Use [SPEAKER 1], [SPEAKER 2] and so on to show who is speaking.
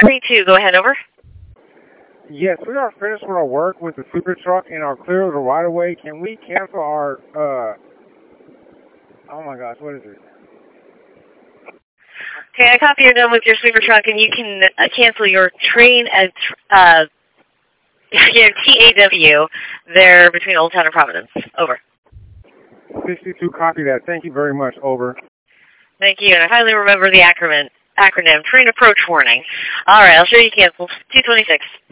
[SPEAKER 1] 32, go ahead, over.
[SPEAKER 2] Yes, we are finished with our work with the super truck and our clear of the right of way. Can we cancel our, oh my gosh, what is it?
[SPEAKER 1] Okay, I copy you're done with your sweeper truck, and you can cancel your train at your TAW there between Old Town and Providence. Over.
[SPEAKER 2] 62, copy that. Thank you very much. Over.
[SPEAKER 1] Thank you, and I highly remember the acronym, train approach warning. All right, I'll show you cancels. 226.